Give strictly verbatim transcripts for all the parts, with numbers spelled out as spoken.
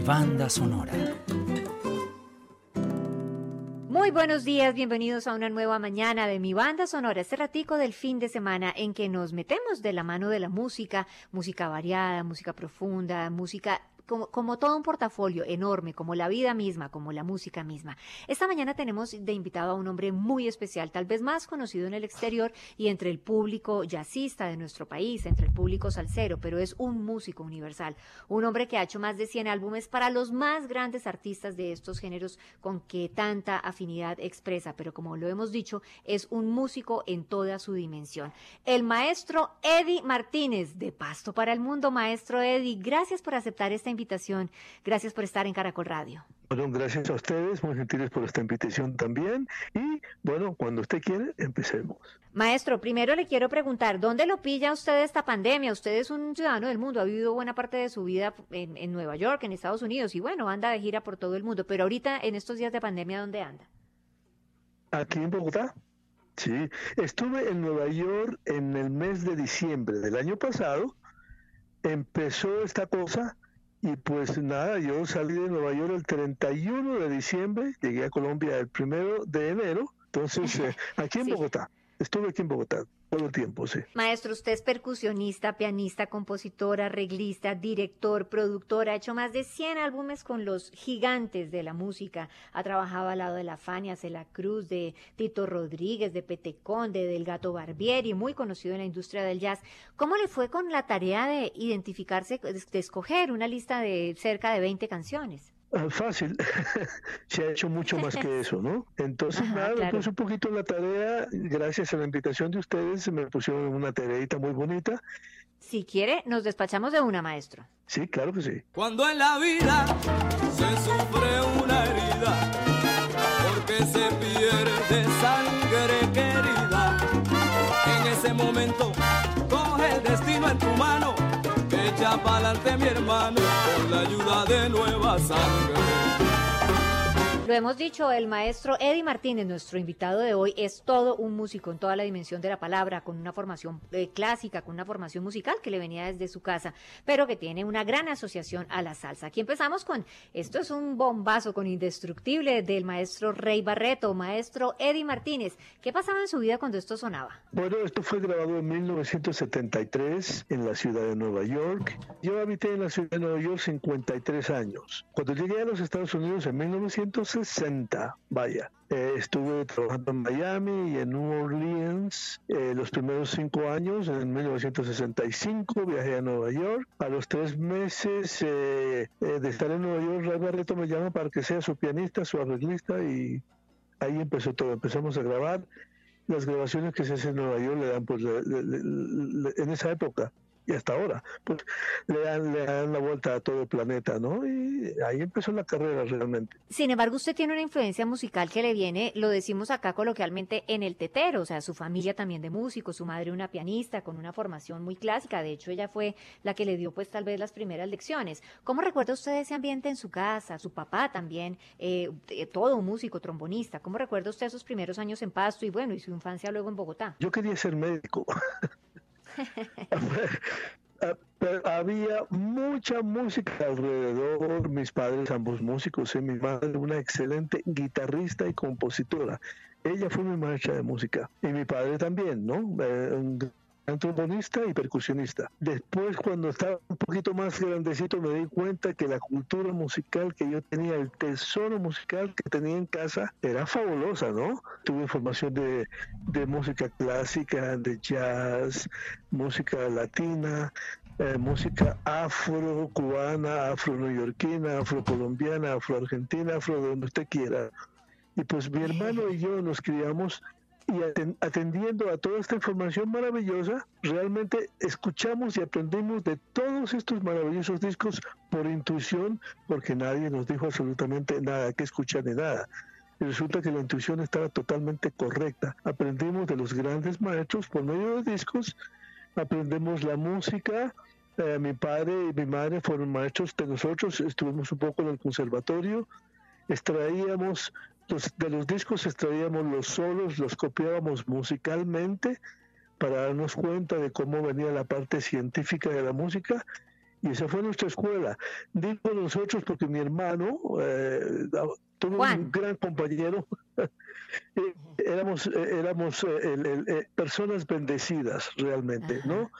banda sonora. Muy buenos días, bienvenidos a una nueva mañana de Mi Banda Sonora, este ratico del fin de semana en que nos metemos de la mano de la música, música variada, música profunda, música como, como todo un portafolio enorme, como la vida misma, como la música misma. Esta mañana tenemos de invitado a un hombre muy especial, tal vez más conocido en el exterior y entre el público jazzista de nuestro país, entre el público salsero, pero es un músico universal, un hombre que ha hecho más de cien álbumes para los más grandes artistas de estos géneros con que tanta afinidad expresa, pero como lo hemos dicho, es un músico en toda su dimensión. El maestro Eddie Martínez, de Pasto para el Mundo. Maestro Eddie, gracias por aceptar esta invitación, gracias por estar en Caracol Radio. Bueno, gracias a ustedes, muy gentiles por esta invitación también, y bueno, cuando usted quiere, empecemos. Maestro, primero le quiero preguntar, ¿dónde lo pilla usted esta pandemia? Usted es un ciudadano del mundo, ha vivido buena parte de su vida en, en Nueva York, en Estados Unidos, y bueno, anda de gira por todo el mundo, pero ahorita, en estos días de pandemia, ¿dónde anda? Aquí en Bogotá. Sí, estuve en Nueva York en el mes de diciembre del año pasado, empezó esta cosa. Y pues nada, yo salí de Nueva York el treinta y uno de diciembre, llegué a Colombia el primero de enero, entonces eh, aquí en sí. Bogotá, estuve aquí en Bogotá todo el tiempo, sí. Maestro, usted es percusionista, pianista, compositor, arreglista, director, productor, ha hecho más de cien álbumes con los gigantes de la música, ha trabajado al lado de la Fania, Celia Cruz, de Tito Rodríguez, de Petecón, de Del Gato Barbieri, muy conocido en la industria del jazz. ¿Cómo le fue con la tarea de identificarse, de escoger una lista de cerca de veinte canciones? Fácil, se ha hecho mucho más que eso, ¿no? Entonces, Ajá, nada, claro. me puse un poquito en la tarea, gracias a la invitación de ustedes, me pusieron una tareita muy bonita. Si quiere, nos despachamos de una, maestro. Sí, claro que sí. Cuando en la vida se sufre una herida, porque se pierde sangre querida, en ese momento coge el destino en tu mano, echa pa'lante mi hermano, con la ayuda de nueva sangre. Lo hemos dicho, el maestro Eddie Martínez, nuestro invitado de hoy, es todo un músico en toda la dimensión de la palabra, con una formación eh, clásica, con una formación musical que le venía desde su casa, pero que tiene una gran asociación a la salsa. Aquí empezamos con, esto es un bombazo con Indestructible del maestro Rey Barreto. Maestro Eddie Martínez, ¿qué pasaba en su vida cuando esto sonaba? Bueno, esto fue grabado en mil novecientos setenta y tres en la ciudad de Nueva York. Yo habité en la ciudad de Nueva York cincuenta y tres años. Cuando llegué a los Estados Unidos en mil novecientos sesenta, vaya, eh, estuve trabajando en Miami y en New Orleans eh, los primeros cinco años. En mil novecientos sesenta y cinco viajé a Nueva York. A los tres meses eh, eh, de estar en Nueva York, Ray Barreto me llama para que sea su pianista, su arreglista, y ahí empezó todo. Empezamos a grabar. Las grabaciones que se hacen en Nueva York le dan, pues, le, le, le, en esa época y hasta ahora, pues le dan, le dan la vuelta a todo el planeta, ¿no? Y ahí empezó la carrera realmente. Sin embargo, usted tiene una influencia musical que le viene, lo decimos acá coloquialmente, en el tetero, o sea, su familia también de músicos, su madre una pianista con una formación muy clásica, de hecho ella fue la que le dio pues tal vez las primeras lecciones. ¿Cómo recuerda usted ese ambiente en su casa? Su papá también, eh, todo un músico, trombonista. ¿Cómo recuerda usted esos primeros años en Pasto y bueno, y su infancia luego en Bogotá? Yo quería ser médico. Pero había mucha música alrededor, mis padres ambos músicos, y mi madre una excelente guitarrista y compositora. Ella fue mi maestra de música, y mi padre también, ¿no? Eh, un gran trombonista y percusionista. Después, cuando estaba un poquito más grandecito, me di cuenta que la cultura musical que yo tenía, el tesoro musical que tenía en casa, era fabulosa, ¿no? Tuve formación de, de música clásica, de jazz, música latina, eh, música afro-cubana, afro-neoyorquina, afro-colombiana, afro-argentina, afro donde usted quiera. Y pues mi hermano y yo nos criamos y atendiendo a toda esta información maravillosa, realmente escuchamos y aprendimos de todos estos maravillosos discos por intuición, porque nadie nos dijo absolutamente nada que escuchar ni nada. Y resulta que la intuición estaba totalmente correcta. Aprendimos de los grandes maestros por medio de discos, aprendemos la música. Eh, mi padre y mi madre fueron maestros de nosotros, estuvimos un poco en el conservatorio, extraíamos Los, de los discos extraíamos los solos, los copiábamos musicalmente para darnos cuenta de cómo venía la parte científica de la música, Y esa fue nuestra escuela. Digo nosotros porque mi hermano eh, tuvo Juan. un gran compañero. eh, éramos eh, éramos eh, el, el, eh, personas bendecidas realmente, Ajá. ¿no?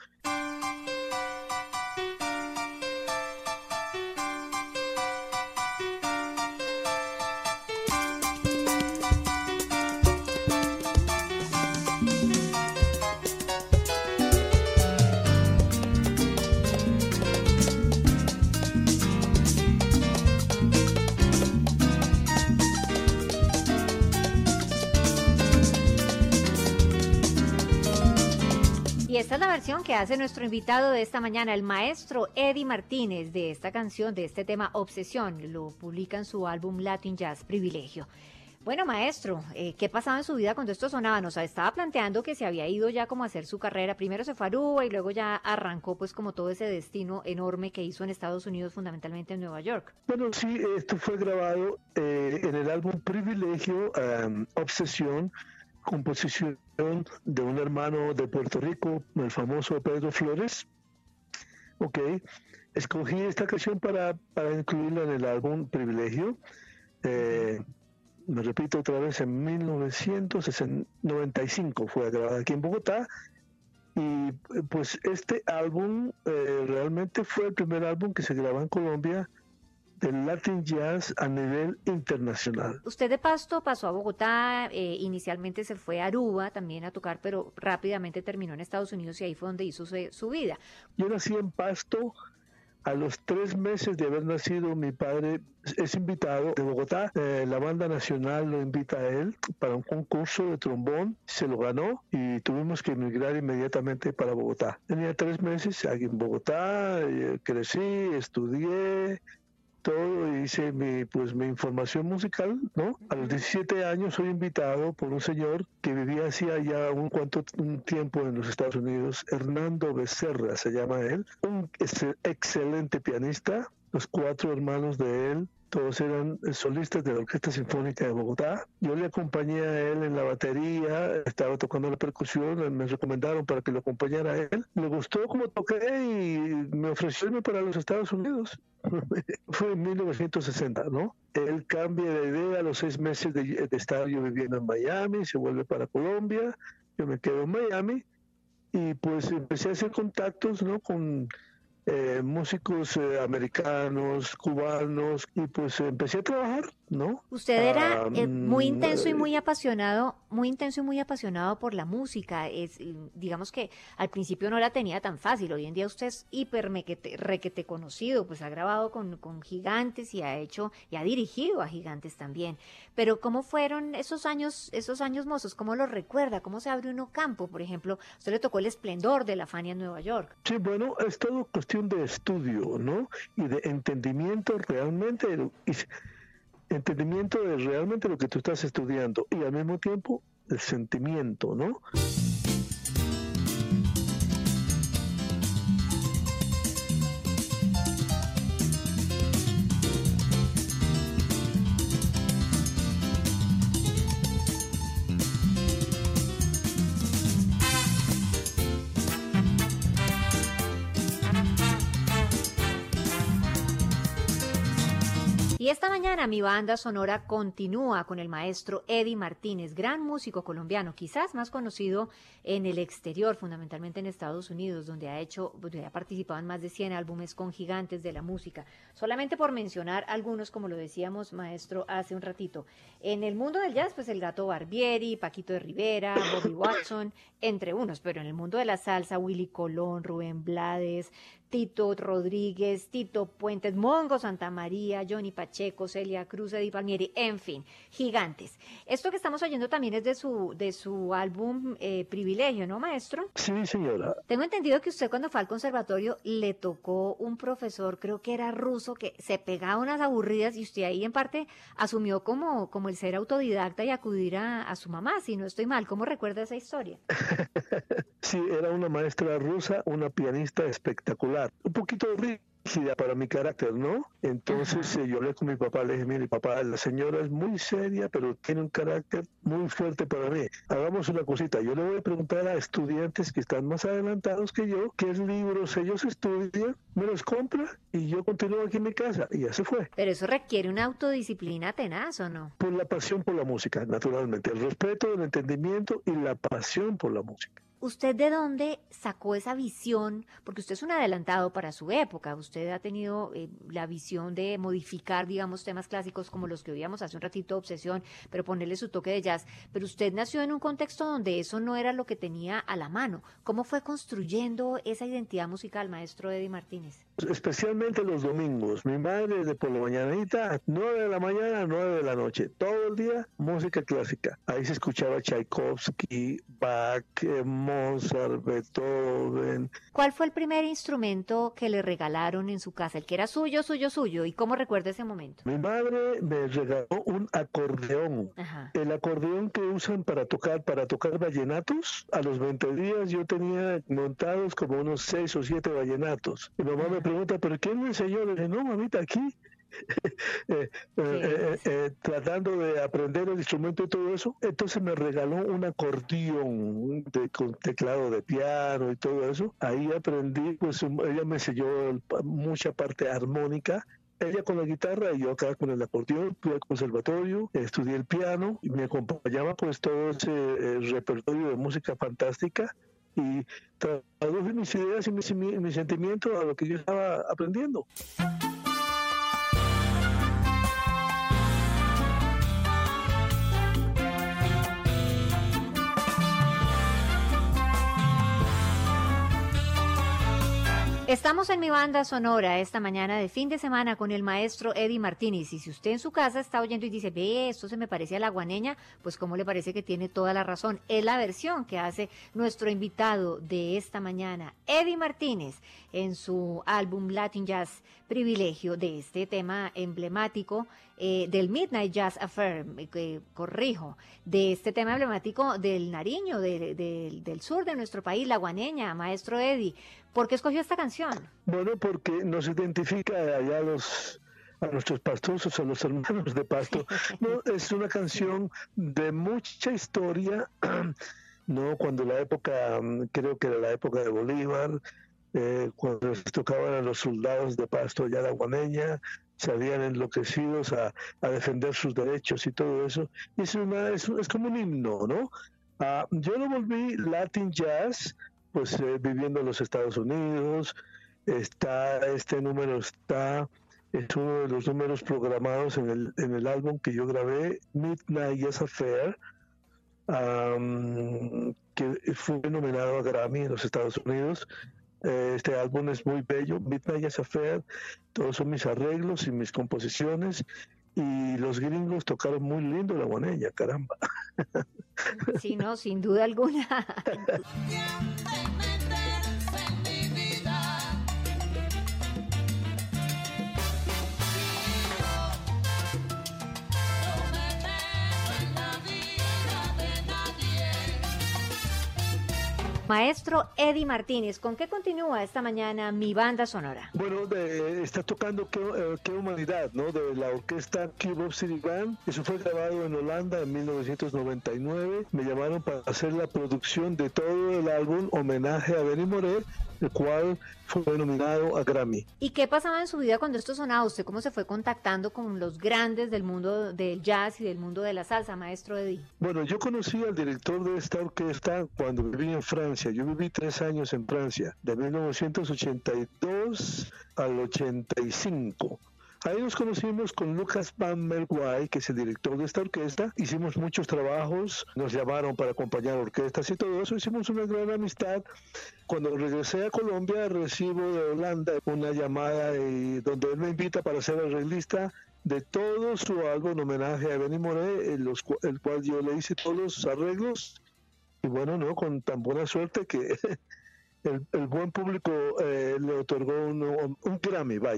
Y esta es la versión que hace nuestro invitado de esta mañana, el maestro Eddie Martínez, de esta canción, de este tema Obsesión. Lo publica en su álbum Latin Jazz Privilegio. Bueno, maestro, eh, ¿qué pasaba en su vida cuando esto sonaba? Nos estaba planteando que se había ido ya como a hacer su carrera. Primero se fue a Aruba y luego ya arrancó pues como todo ese destino enorme que hizo en Estados Unidos, fundamentalmente en Nueva York. Bueno, sí, esto fue grabado eh, en el álbum Privilegio, um, Obsesión, composición de un hermano de Puerto Rico, el famoso Pedro Flores. Ok, escogí esta canción para, para incluirla en el álbum Privilegio. Eh, me repito otra vez, en mil novecientos noventa y cinco fue grabada aquí en Bogotá. Y pues este álbum eh, realmente fue el primer álbum que se grabó en Colombia del Latin Jazz a nivel internacional. Usted de Pasto pasó a Bogotá, eh, inicialmente se fue a Aruba también a tocar, pero rápidamente terminó en Estados Unidos y ahí fue donde hizo su, su vida. Yo nací en Pasto. A los tres meses de haber nacido, mi padre es invitado de Bogotá. Eh, la banda nacional lo invita a él para un concurso de trombón. Se lo ganó y tuvimos que emigrar inmediatamente para Bogotá. Tenía tres meses aquí en Bogotá, eh, crecí, estudié todo, hice mi, pues, mi información musical, ¿no? A los diecisiete años soy invitado por un señor que vivía hacía ya un cuanto un tiempo en los Estados Unidos, Hernando Becerra se llama él, un ex excelente pianista, los cuatro hermanos de él, todos eran solistas de la Orquesta Sinfónica de Bogotá. Yo le acompañé a él en la batería, estaba tocando la percusión, me recomendaron para que lo acompañara a él. Le gustó cómo toqué y me ofreció irme para los Estados Unidos. Fue en mil novecientos sesenta, ¿no? Él cambia de idea a los seis meses de, de estar yo viviendo en Miami, se vuelve para Colombia, yo me quedo en Miami y pues empecé a hacer contactos, ¿no? Con Eh, músicos eh, americanos, cubanos, y pues eh, empecé a trabajar, ¿no? Usted era Ah, eh, muy intenso y eh, muy apasionado, muy intenso y muy apasionado por la música. Es, eh, digamos que al principio no la tenía tan fácil. Hoy en día usted es hiper mequete- requete conocido, pues ha grabado con, con gigantes y ha hecho y ha dirigido a gigantes también. Pero ¿cómo fueron esos años, esos años mozos? ¿Cómo los recuerda? ¿Cómo se abre uno campo? Por ejemplo, usted le tocó el esplendor de la Fania en Nueva York. Sí, bueno, es todo cuestión de estudio, ¿no? Y de entendimiento realmente, de lo- y s- entendimiento de realmente lo que tú estás estudiando y al mismo tiempo el sentimiento, ¿no? Y esta mañana mi banda sonora continúa con el maestro Eddie Martínez, gran músico colombiano, quizás más conocido en el exterior, fundamentalmente en Estados Unidos, donde ha hecho, donde ha participado en más de cien álbumes con gigantes de la música. Solamente por mencionar algunos, como lo decíamos, maestro, hace un ratito. En el mundo del jazz, pues el Gato Barbieri, Paquito de Rivera, Bobby Watson, entre unos, pero en el mundo de la salsa, Willy Colón, Rubén Blades, Tito Rodríguez, Tito Puentes, Mongo Santamaría, Johnny Pacheco, Celia Cruz, Eddie Palmieri, en fin, gigantes. Esto que estamos oyendo también es de su, de su álbum eh, Privilegio, ¿no, maestro? Sí, señora. Tengo entendido que usted cuando fue al conservatorio le tocó un profesor, creo que era ruso, que se pegaba unas aburridas y usted ahí en parte asumió como, como el ser autodidacta y acudir a, a su mamá, si no estoy mal. ¿Cómo recuerda esa historia? Sí, era una maestra rusa, una pianista espectacular, un poquito rígida, rígida para mi carácter, ¿no? Entonces eh, yo hablé con mi papá, le dije, mire papá, la señora es muy seria, pero tiene un carácter muy fuerte para mí. Hagamos una cosita, yo le voy a preguntar a estudiantes que están más adelantados que yo, qué libros ellos estudian, me los compra y yo continúo aquí en mi casa. Y ya se fue. Pero eso requiere una autodisciplina tenaz, ¿o no? Por la pasión por la música, naturalmente. El respeto, el entendimiento y la pasión por la música. ¿Usted de dónde sacó esa visión? Porque usted es un adelantado para su época. Usted ha tenido eh, la visión de modificar, digamos, temas clásicos como los que oíamos hace un ratito, Obsesión, pero ponerle su toque de jazz. Pero usted nació en un contexto donde eso no era lo que tenía a la mano. ¿Cómo fue construyendo esa identidad musical, maestro Eddie Martínez? Especialmente los domingos. Mi madre de por la mañanita, nueve de la mañana, nueve de la noche. Todo el día, música clásica. Ahí se escuchaba Tchaikovsky, Bach, eh, Mozart, Beethoven. ¿Cuál fue el primer instrumento que le regalaron en su casa? El que era suyo, suyo, suyo. ¿Y cómo recuerda ese momento? Mi madre me regaló un acordeón. Ajá. El acordeón que usan para tocar, para tocar vallenatos. A los veinte días yo tenía montados como unos seis o siete vallenatos. Mi mamá me pregunta, ¿pero quién me enseñó? Le dije, no, mamita, aquí. eh, eh, eh, eh, tratando de aprender el instrumento y todo eso, entonces me regaló un acordeón de, con teclado de piano y todo eso. Ahí aprendí, pues ella me enseñó mucha parte armónica, ella con la guitarra y yo acá con el acordeón. Fui al conservatorio, estudié el piano y me acompañaba pues todo ese eh, repertorio de música fantástica y traduje mis ideas y mis, mis sentimientos a lo que yo estaba aprendiendo. Estamos en mi banda sonora esta mañana de fin de semana con el maestro Eddie Martínez. Y si usted en su casa está oyendo y dice, ve, esto se me parece a La Guaneña, pues cómo le parece que tiene toda la razón. Es la versión que hace nuestro invitado de esta mañana, Eddie Martínez, en su álbum Latin Jazz Privilegio, de este tema emblemático eh, del Midnight Jazz Affair, eh, corrijo, de este tema emblemático del Nariño, de, de, del sur de nuestro país, La Guaneña, maestro Eddie. ¿Por qué escogió esta canción? Bueno, porque nos identifica allá los, a nuestros pastosos, a los hermanos de Pasto. No, es una canción de mucha historia, no, cuando la época, creo que era la época de Bolívar, eh, cuando se tocaban a los soldados de Pasto allá de la Guaneña, salían enloquecidos a, a defender sus derechos y todo eso. Y es, una, es, es como un himno, ¿no? Uh, yo lo volví Latin Jazz, pues eh, viviendo en los Estados Unidos. Está, este número está, es uno de los números programados en el, en el álbum que yo grabé, Midnight Jazz Affair, um, que fue nominado a Grammy en los Estados Unidos. Eh, este álbum es muy bello, Midnight Jazz Affair, todos son mis arreglos y mis composiciones, y los gringos tocaron muy lindo la guaneña, caramba. Sí, no, sin duda alguna. Maestro Eddie Martínez, ¿con qué continúa esta mañana mi banda sonora? Bueno, de, está tocando qué, eh, qué humanidad, ¿no? De la orquesta Cube of City Band. Eso fue grabado en Holanda en mil novecientos noventa y nueve. Me llamaron para hacer la producción de todo el álbum, homenaje a Benny Moré, el cual fue nominado a Grammy. ¿Y qué pasaba en su vida cuando esto sonaba? ¿Usted cómo se fue contactando con los grandes del mundo del jazz y del mundo de la salsa, maestro Eddie? Bueno, yo conocí al director de esta orquesta cuando viví en Francia. Yo viví tres años en Francia, de mil novecientos ochenta y dos al ochenta y cinco. Ahí nos conocimos con Lucas Van Merwey, que es el director de esta orquesta. Hicimos muchos trabajos, nos llamaron para acompañar orquestas y todo eso. Hicimos una gran amistad. Cuando regresé a Colombia, recibo de Holanda una llamada y, donde él me invita para ser arreglista de todo su álbum homenaje a Benny Moré, el, los, el cual yo le hice todos los arreglos. Y bueno, no, con tan buena suerte que el, el buen público eh, le otorgó un, un Grammy, vaya.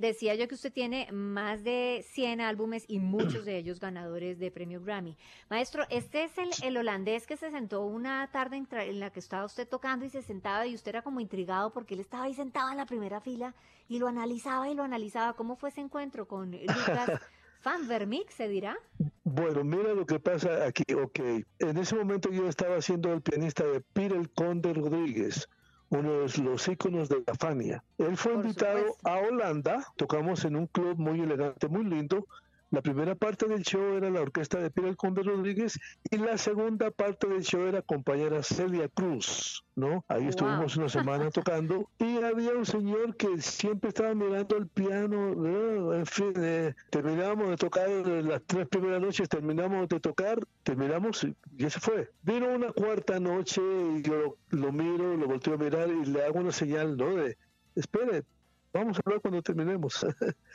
Decía yo que usted tiene más de cien álbumes y muchos de ellos ganadores de premio Grammy. Maestro, este es el, el holandés que se sentó una tarde en, tra- en la que estaba usted tocando y se sentaba y usted era como intrigado porque él estaba ahí sentado en la primera fila y lo analizaba y lo analizaba. ¿Cómo fue ese encuentro con Lucas Van Vermeek, se dirá? Bueno, mira lo que pasa aquí, ok. En ese momento yo estaba siendo el pianista de Peter el Conde Rodríguez, uno de los íconos de la Fania. Él fue Por invitado supuesto. a Holanda, tocamos en un club muy elegante, muy lindo. La primera parte del show era la orquesta de Peter el Conde Rodríguez y la segunda parte del show era acompañar a Celia Cruz, ¿no? Ahí Wow. estuvimos una semana tocando y había un señor que siempre estaba mirando el piano, ¿no? En fin, eh, terminamos de tocar las tres primeras noches, terminamos de tocar, terminamos y ya se fue. Vino una cuarta noche y yo lo, lo miro, lo volteo a mirar y le hago una señal, ¿no? De, espere, vamos a hablar cuando terminemos.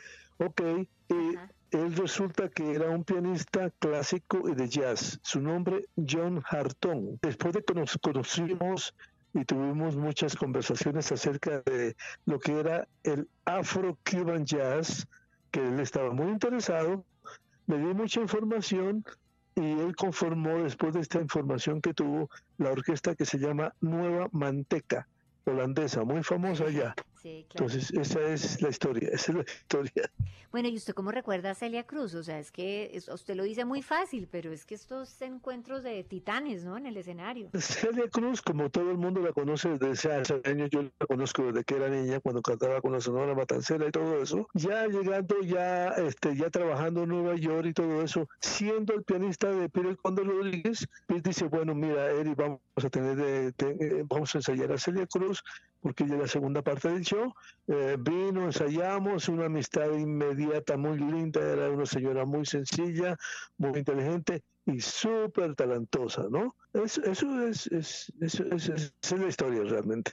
Ok, y Ajá. él resulta que era un pianista clásico y de jazz. Su nombre, John Harton. Después de que nos conocimos y tuvimos muchas conversaciones acerca de lo que era el Afro-Cuban Jazz, que él estaba muy interesado, me dio mucha información y él conformó, después de esta información que tuvo, la orquesta que se llama Nueva Manteca, holandesa, muy famosa allá. Sí, claro. Entonces, esa es la historia, esa es la historia. Bueno, ¿y usted cómo recuerda a Celia Cruz? O sea, es que es- usted lo dice muy fácil, pero es que estos encuentros de titanes, ¿no? En el escenario. Celia Cruz, como todo el mundo la conoce desde hace años, yo la conozco desde que era niña, cuando cantaba con la Sonora Matancera y todo eso. Ya llegando, ya este, ya trabajando en Nueva York y todo eso, siendo el pianista de Peter Conde Rodríguez, Pete dice, bueno, mira, Eddie, vamos a tener de, de- eh, vamos a ensayar a Celia Cruz, porque ella es la segunda parte del show. Eh, vino, ensayamos, una amistad inmediata muy linda, era una señora muy sencilla, muy inteligente y súper talentosa, ¿no? Eso, eso es, es, eso es, es, esa es la historia realmente.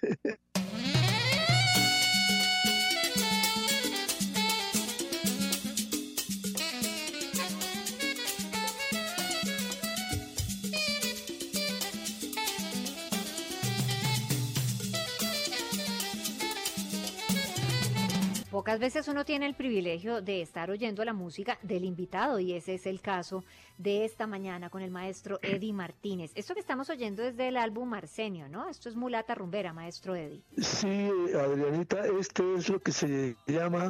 Pocas veces uno tiene el privilegio de estar oyendo la música del invitado y ese es el caso de esta mañana con el maestro Eddie Martínez. Esto que estamos oyendo es del álbum Arsenio, ¿no? Esto es Mulata Rumbera, maestro Eddie. Sí, Adrianita, este es lo que se llama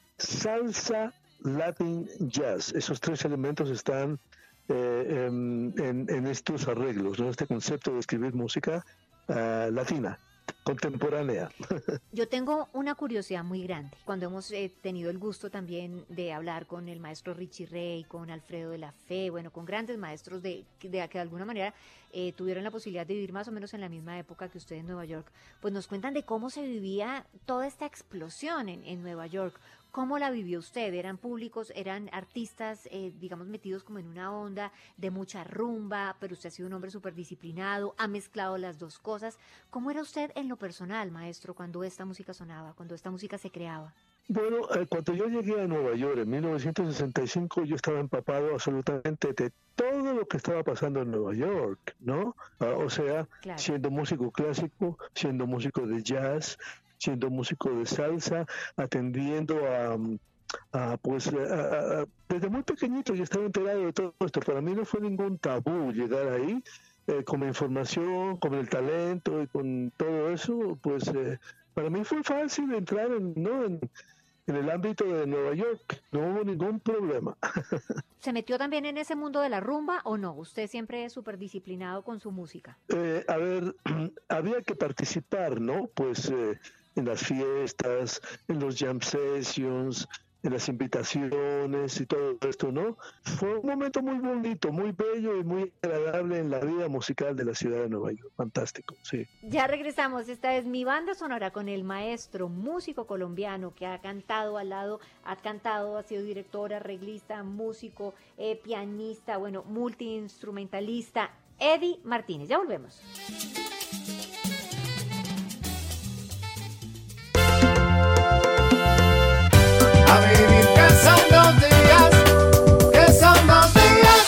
salsa latin jazz. Esos tres elementos están eh, en, en, en estos arreglos, ¿no? Este concepto de escribir música uh, latina, contemporánea. Yo tengo una curiosidad muy grande. Cuando hemos eh, tenido el gusto también de hablar con el maestro Richie Ray, con Alfredo de la Fe, bueno, con grandes maestros de, de que de alguna manera eh, tuvieron la posibilidad de vivir más o menos en la misma época que usted en Nueva York, pues nos cuentan de cómo se vivía toda esta explosión en, en Nueva York. ¿Cómo la vivió usted? ¿Eran públicos, eran artistas, eh, digamos, metidos como en una onda de mucha rumba, pero usted ha sido un hombre súper disciplinado, ha mezclado las dos cosas? ¿Cómo era usted en lo personal, maestro, cuando esta música sonaba, cuando esta música se creaba? Bueno, eh, cuando yo llegué a Nueva York en mil novecientos sesenta y cinco, yo estaba empapado absolutamente de todo lo que estaba pasando en Nueva York, ¿no? Ah, o sea, Claro. siendo músico clásico, siendo músico de jazz, siendo músico de salsa, atendiendo a, a pues, a, a, desde muy pequeñito yo estaba enterado de todo esto. Para mí no fue ningún tabú llegar ahí, eh, con la información, con el talento y con todo eso, pues eh, para mí fue fácil entrar en, ¿no? en, en el ámbito de Nueva York, no hubo ningún problema. ¿Se metió también en ese mundo de la rumba o no? Usted siempre es súper disciplinado con su música. Eh, a ver, había que participar, ¿no? Pues eh, en las fiestas, en los jam sessions, en las invitaciones y todo esto, ¿no? Fue un momento muy bonito, muy bello y muy agradable en la vida musical de la ciudad de Nueva York. Fantástico, sí. Ya regresamos, esta es Mi Banda Sonora con el maestro músico colombiano que ha cantado al lado, ha cantado, ha sido director, arreglista, músico, eh, pianista, bueno, multiinstrumentalista, Eddie Martínez. Ya volvemos. A vivir que son dos días, que son dos días.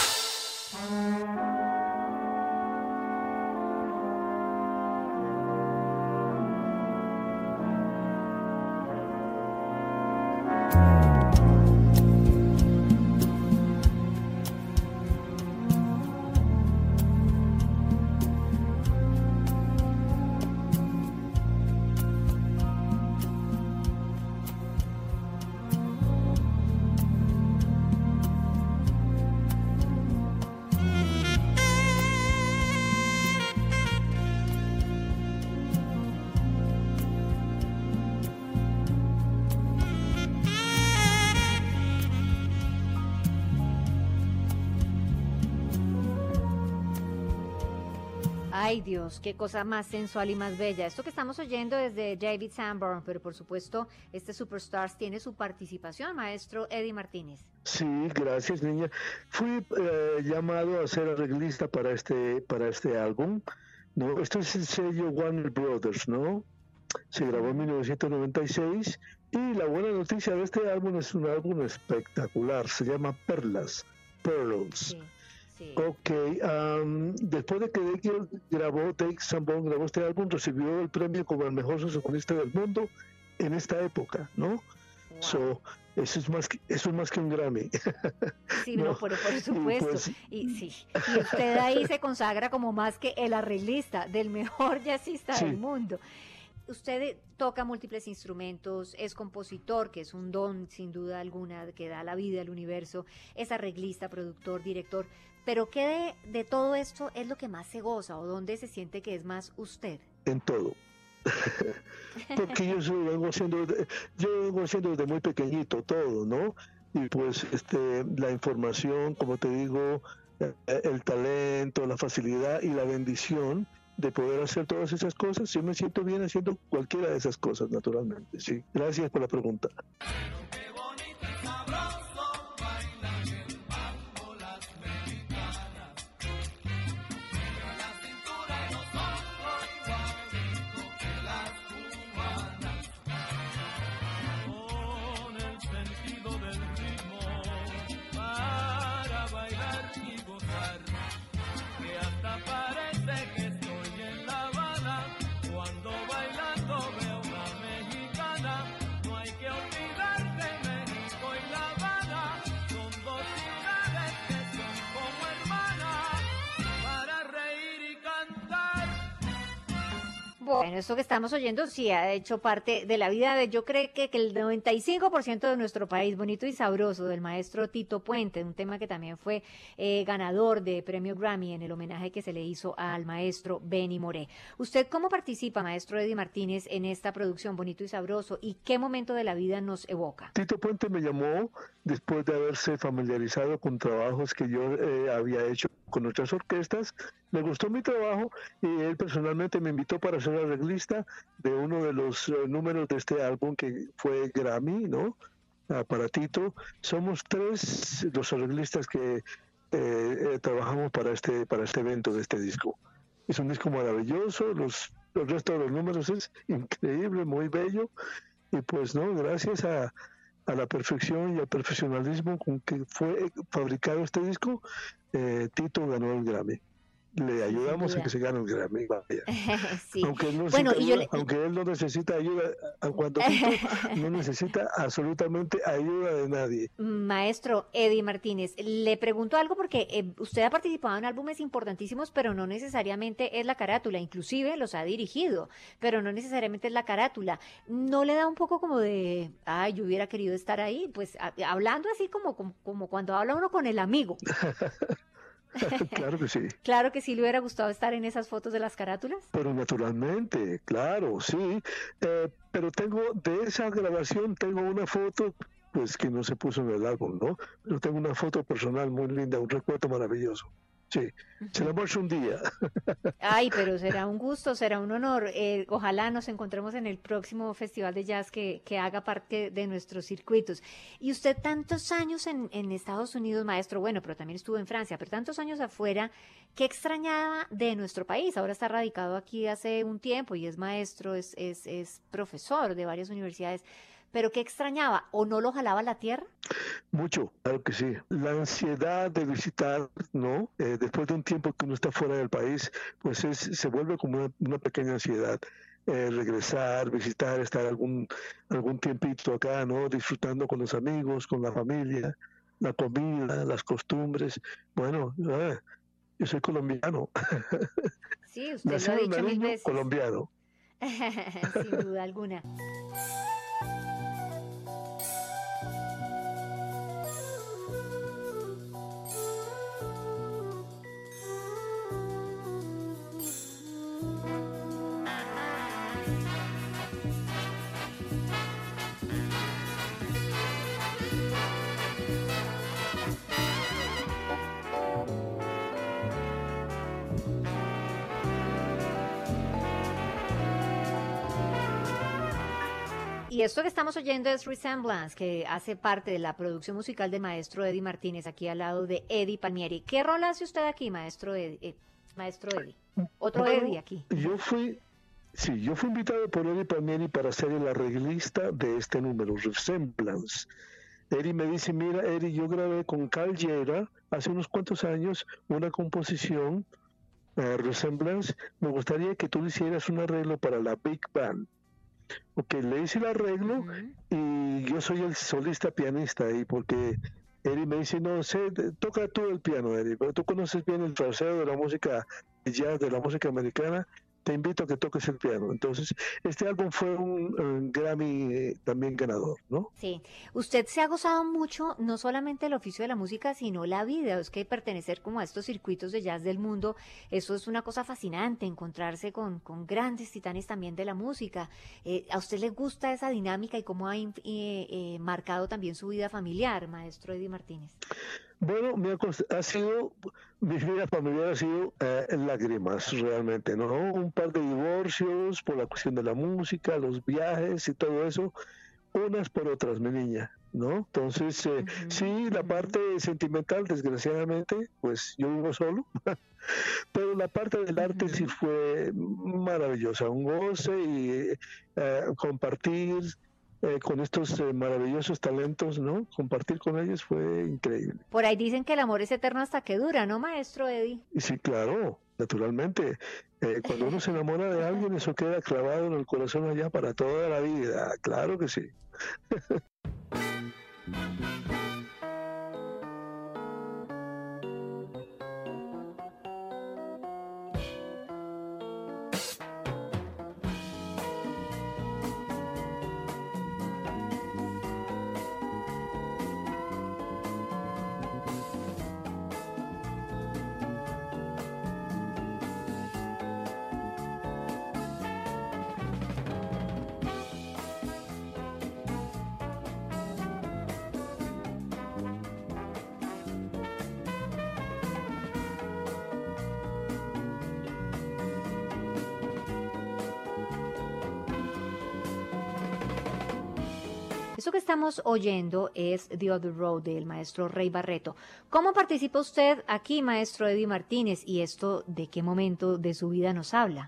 Ay Dios, qué cosa más sensual y más bella. Esto que estamos oyendo es de David Sanborn, pero por supuesto este Superstars tiene su participación, maestro Eddie Martínez. Sí, gracias, niña. Fui eh, llamado a ser arreglista para este para este álbum, ¿no? Esto es el sello Warner Brothers, ¿no? Se grabó en mil novecientos noventa y seis y la buena noticia de este álbum es un álbum espectacular, se llama Perlas, Pearls. Sí, sí. Ok, um, después de que Dave grabó, Dave Sanborn grabó este álbum, recibió el premio como el mejor saxofonista del mundo en esta época, ¿no? Wow. So, eso es más que, eso es más que un Grammy. Sí, no, No, pero por supuesto. y pues- Y sí, y usted ahí se consagra como más que el arreglista del mejor jazzista Sí. del mundo. Usted toca múltiples instrumentos, es compositor, que es un don sin duda alguna que da la vida al universo, es arreglista, productor, director, pero ¿qué de, de todo esto es lo que más se goza o dónde se siente que es más usted? En todo. Porque yo soy- vengo haciendo, de- yo vengo haciendo desde muy pequeñito todo, ¿no? Y pues este, la información, como te digo, eh, el talento, la facilidad y la bendición de poder hacer todas esas cosas, yo me siento bien haciendo cualquiera de esas cosas, naturalmente. Sí, gracias por la pregunta. Con el sentido del ritmo para bailar y gozar, que hasta parece que estoy en La Habana cuando bailando veo una mexicana. No hay que olvidar que México y La Habana son dos ciudades que son como hermanas para reír y cantar. Bueno, esto que estamos oyendo sí ha hecho parte de la vida de, yo creo que, que el noventa y cinco por ciento de nuestro país, Bonito y Sabroso, del maestro Tito Puente, un tema que también fue eh, ganador de premio Grammy en el homenaje que se le hizo al maestro Benny Moré. ¿Usted cómo participa, maestro Eddie Martínez, en esta producción Bonito y Sabroso y qué momento de la vida nos evoca? Tito Puente me llamó después de haberse familiarizado con trabajos que yo eh, había hecho con otras orquestas. Le gustó mi trabajo y él personalmente me invitó para ser arreglista de uno de los eh, números de este álbum que fue Grammy, ¿no? Ah, para Tito. Somos tres los arreglistas que eh, eh, trabajamos para este para este evento de este disco. Es un disco maravilloso, los, el resto de los números es increíble, muy bello. Y pues no, gracias a, a la perfección y al profesionalismo con que fue fabricado este disco, eh, Tito ganó el Grammy. Le ayudamos duda. a que se gane el Grammy, vaya. Sí. Aunque él, no Bueno, necesita y yo ayuda, le- aunque él no necesita ayuda, a- cuando Tito no necesita absolutamente ayuda de nadie. Maestro Eddie Martínez, le pregunto algo porque eh, usted ha participado en álbumes importantísimos, pero no necesariamente es la carátula, inclusive los ha dirigido, pero no necesariamente es la carátula. ¿No le da un poco como de, ay, yo hubiera querido estar ahí? Pues a- hablando así como, como, como cuando habla uno con el amigo. Claro que sí. Claro que sí le hubiera gustado estar en esas fotos de las carátulas. Pero naturalmente, claro, sí. Eh, pero tengo, de esa grabación, tengo una foto, pues que no se puso en el álbum, ¿no? Pero tengo una foto personal muy linda, un recuerdo maravilloso. Sí, se la muestro un día. Ay, pero será un gusto, será un honor. Eh, ojalá nos encontremos en el próximo festival de jazz que, que haga parte de nuestros circuitos. Y usted tantos años en, en Estados Unidos, maestro, bueno, pero también estuvo en Francia, pero tantos años afuera, ¿qué extrañaba de nuestro país? Ahora está radicado aquí hace un tiempo y es maestro, es, es, es profesor de varias universidades. ¿Pero qué extrañaba? ¿O no lo jalaba la tierra? Mucho, claro que sí. La ansiedad de visitar, ¿no? Eh, después de un tiempo que uno está fuera del país, pues es, se vuelve como una, una pequeña ansiedad. Eh, regresar, visitar, estar algún, algún tiempito acá, ¿no? Disfrutando con los amigos, con la familia, la comida, las costumbres. Bueno, ah, yo soy colombiano. Sí, usted lo Nacido ha en dicho mil Nariño, veces. colombiano. Sin duda alguna. Y esto que estamos oyendo es Resemblance, que hace parte de la producción musical del maestro Eddie Martínez, aquí al lado de Eddie Palmieri. ¿Qué rol hace usted aquí, maestro Eddie? Eh, maestro Eddie. Otro Bueno, Eddie aquí. Yo fui, sí, yo fui invitado por Eddie Palmieri para ser el arreglista de este número, Resemblance. Eddie me dice, mira, Eddie, yo grabé con Carl Llera hace unos cuantos años una composición, uh, Resemblance. Me gustaría que tú le hicieras un arreglo para la Big Band. Ok, le hice el arreglo Ujú. y yo soy el solista pianista ahí, porque Eddie me dice, no sé, te- toca tú el piano, Eddie, pero tú conoces bien el fraseo de la música jazz, de la música americana, te invito a que toques el piano. Entonces, este álbum fue un, un Grammy eh, también ganador, ¿no? Sí, usted se ha gozado mucho, no solamente el oficio de la música, sino la vida. Es que pertenecer como a estos circuitos de jazz del mundo, eso es una cosa fascinante, encontrarse con, con grandes titanes también de la música. Eh, ¿a usted le gusta esa dinámica y cómo ha inf- eh, eh, marcado también su vida familiar, maestro Eddie Martínez? Bueno, me ha, cost- ha sido, mi vida familiar ha sido eh, lágrimas realmente, ¿no? Un par de divorcios por la cuestión de la música, los viajes y todo eso, unas por otras, mi niña, ¿no? Entonces, eh, Ujú, sí, la ujú. parte sentimental, desgraciadamente, pues yo vivo solo, pero la parte del arte sí Ujú. fue maravillosa, un goce y eh, compartir eh, con estos eh, maravillosos talentos, ¿no? Compartir con ellos fue increíble. Por ahí dicen que el amor es eterno hasta que dura, ¿no, maestro Eddie? Y sí, claro, naturalmente. Eh, cuando uno se enamora de alguien, eso queda clavado en el corazón allá para toda la vida. Claro que sí. Eso que estamos oyendo es The Other Road del maestro Rey Barreto. ¿Cómo participa usted aquí, maestro Eddie Martínez? ¿Y esto de qué momento de su vida nos habla?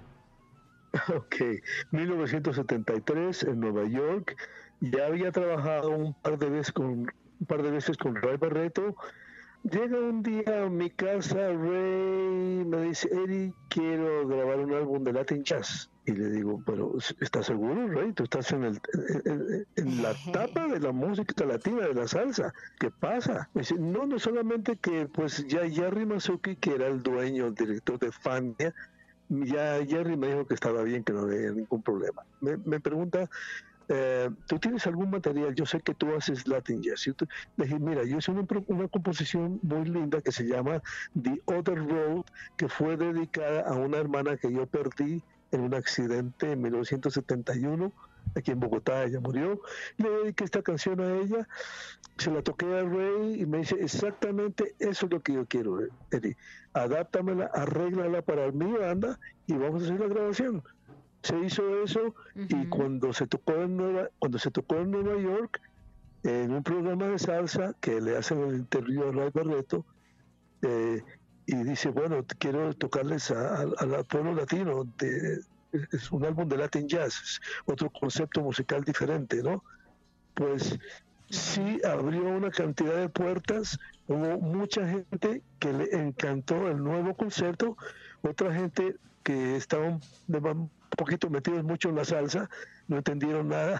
Ok, mil novecientos setenta y tres en Nueva York. Ya había trabajado un par de veces con un par de veces con Ray Barreto. Llega un día a mi casa, Ray me dice, Eddie, quiero grabar un álbum de Latin Jazz. Y le digo, pero ¿estás seguro, Ray? Tú estás en, el, en, en la tapa de la música latina, de la salsa. ¿Qué pasa? Me dice, no, no solamente que pues ya Jerry Masuki, que era el dueño, el director de Fania, ya Jerry me dijo que estaba bien, que no había ningún problema. Me, me pregunta, eh, ¿tú tienes algún material? Yo sé que tú haces Latin Jazz. Yo te- le dije, mira, yo hice una, pro- una composición muy linda que se llama The Other Road, que fue dedicada a una hermana que yo perdí en un accidente en mil novecientos setenta y uno, aquí en Bogotá. Ella murió. Le dediqué esta canción a ella, se la toqué a Ray y me dice, exactamente eso es lo que yo quiero, Eddie. Adáptamela, arréglala para mi banda y vamos a hacer la grabación. Se hizo eso y Ujú. cuando se tocó en Nueva, cuando se tocó en Nueva York, en un programa de salsa que le hacen el interview a Ray Barreto, eh, y dice, bueno, quiero tocarles a- a- al pueblo latino, de- es un álbum de Latin Jazz, es otro concepto musical diferente, ¿no? Pues sí abrió una cantidad de puertas, hubo mucha gente que le encantó el nuevo concepto, otra gente que estaban de- un poquito metidos mucho en la salsa, no entendieron nada,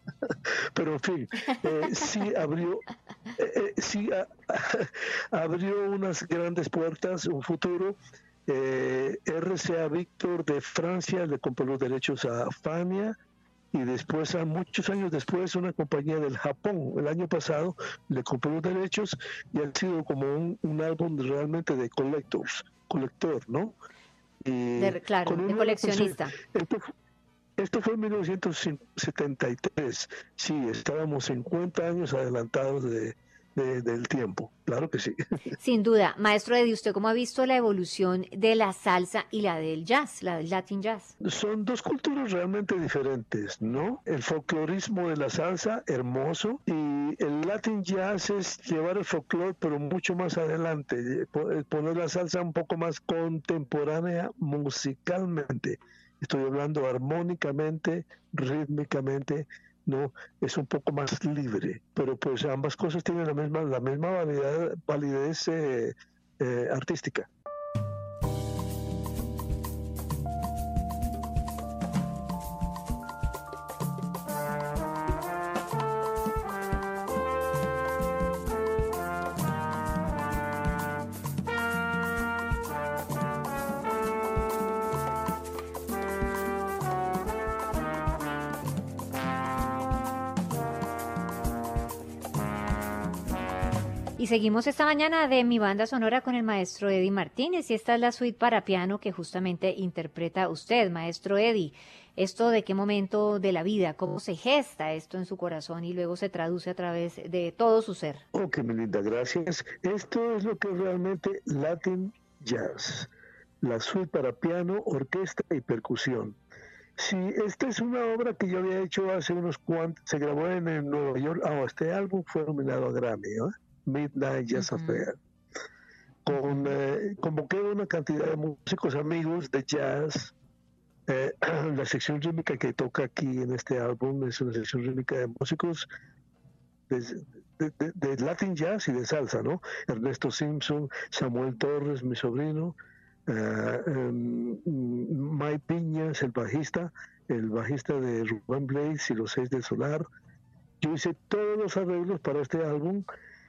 pero en fin, eh, sí abrió, eh, eh, sí a- abrió unas grandes puertas, un futuro. Eh, R C A Víctor de Francia le compró los derechos a Fania y después, a muchos años después, una compañía del Japón, el año pasado, le compró los derechos y ha sido como un, un álbum realmente de collectors, colector, ¿no? Y De, claro, con un de nuevo concepto. coleccionista. Esto, fu- esto fue en mil novecientos setenta y tres, sí, estábamos cincuenta años adelantados de, de, del tiempo, claro que sí. Sin duda. Maestro Eddie, ¿usted cómo ha visto la evolución de la salsa y la del jazz, la del Latin jazz? Son dos culturas realmente diferentes, ¿no? El folclorismo de la salsa, hermoso, y el Latin jazz es llevar el folclore, pero mucho más adelante, poner la salsa un poco más contemporánea musicalmente. Estoy hablando armónicamente, rítmicamente, no, es un poco más libre, pero pues ambas cosas tienen la misma, la misma validez, validez eh, eh, artística. Y seguimos esta mañana de Mi Banda Sonora con el maestro Eddie Martínez, y esta es la suite para piano que justamente interpreta usted, maestro Eddie. ¿Esto de qué momento de la vida, cómo se gesta esto en su corazón y luego se traduce a través de todo su ser? Ok, mi linda, gracias. Esto es lo que es realmente Latin Jazz, la suite para piano, orquesta y percusión. Sí, esta es una obra que yo había hecho hace unos cuantos, se grabó en, en Nueva York. Ah, este álbum fue nominado a Grammy, ¿eh? Midnight Jazz uh-huh. Affair. Con, eh, convoqué una cantidad de músicos amigos de jazz. Eh, la sección rítmica que toca aquí en este álbum es una sección rítmica de músicos de, de, de, de Latin Jazz y de salsa, ¿no? Ernesto Simpson, Samuel Torres, mi sobrino, uh, um, Mike Piñas, el bajista, el bajista de Rubén Blades y los Seis del Solar. Yo hice todos los arreglos para este álbum.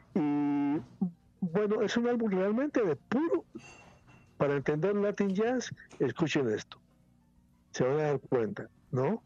Y bueno, es un álbum realmente de puro. Para entender Latin Jazz, escuchen esto. Se van a dar cuenta, ¿no?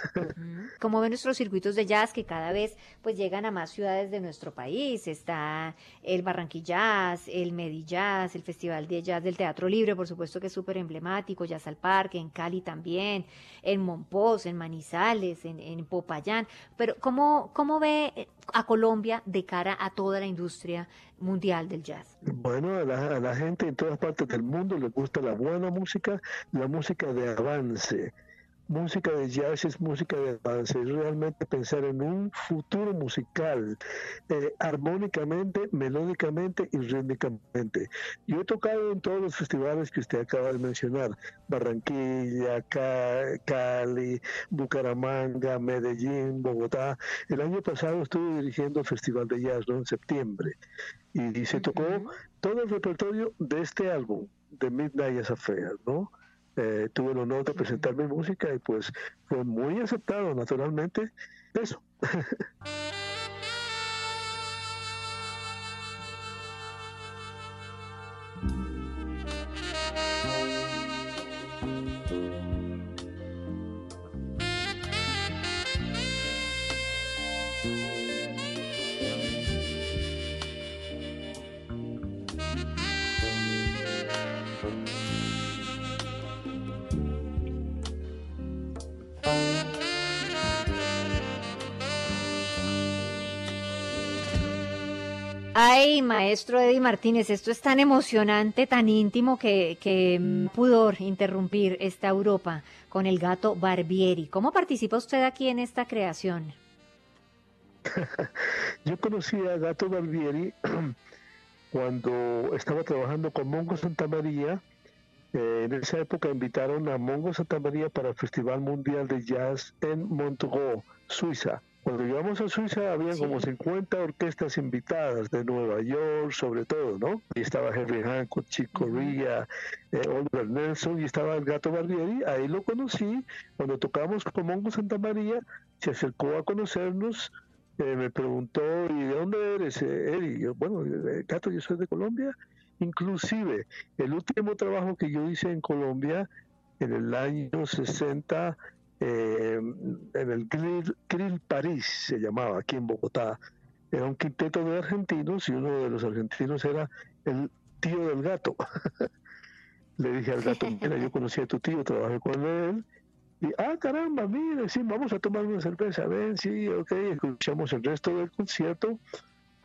Como ven nuestros circuitos de jazz que cada vez pues llegan a más ciudades de nuestro país. Está el Barranquillaz, el Medijazz, el Festival de Jazz del Teatro Libre, por supuesto que es súper emblemático, Jazz al Parque, en Cali también, en Monpós, en Manizales, en, en Popayán. Pero ¿cómo, cómo ve a Colombia de cara a toda la industria mundial del jazz? Bueno, a la, a la gente en todas partes del mundo les gusta la buena música, la música de avance. Música de jazz es música de avance, es realmente pensar en un futuro musical, eh, armónicamente, melódicamente y rítmicamente. Yo he tocado en todos los festivales que usted acaba de mencionar: Barranquilla, Cali, Bucaramanga, Medellín, Bogotá. El año pasado estuve dirigiendo el Festival de Jazz, ¿no? En septiembre, y, y se tocó uh-huh. todo el repertorio de este álbum, de Midnight Jazz Affair, ¿no? Eh, tuve el honor de presentar mi música y pues fue muy aceptado, naturalmente. Eso. Ay, maestro Eddie Martínez, esto es tan emocionante, tan íntimo que, que pudor interrumpir esta Europa con el Gato Barbieri. ¿Cómo participa usted aquí en esta creación? Yo conocí a Gato Barbieri cuando estaba trabajando con Mongo Santamaría. Eh, en esa época invitaron a Mongo Santamaría para el Festival Mundial de Jazz en Montreux, Suiza. Cuando llegamos a Suiza había sí. como cincuenta orquestas invitadas de Nueva York, sobre todo, ¿no? Y estaba Henry Hancock, Chick Corea, uh-huh. eh, Oliver Nelson, y estaba el Gato Barbieri. Ahí lo conocí. Cuando tocamos con Mongo Santamaría, se acercó a conocernos, eh, me preguntó, ¿y de dónde eres, eh, Eddie? Yo, bueno, eh, Gato, yo soy de Colombia. Inclusive, el último trabajo que yo hice en Colombia, en el año sesenta, Eh, en el Grill, Grill París se llamaba, aquí en Bogotá, era un quinteto de argentinos y uno de los argentinos era el tío del Gato. Le dije al Gato, mira, yo conocí a tu tío, trabajé con él, y ah, caramba, mire, sí, vamos a tomar una cerveza, ven, sí, ok, escuchamos el resto del concierto,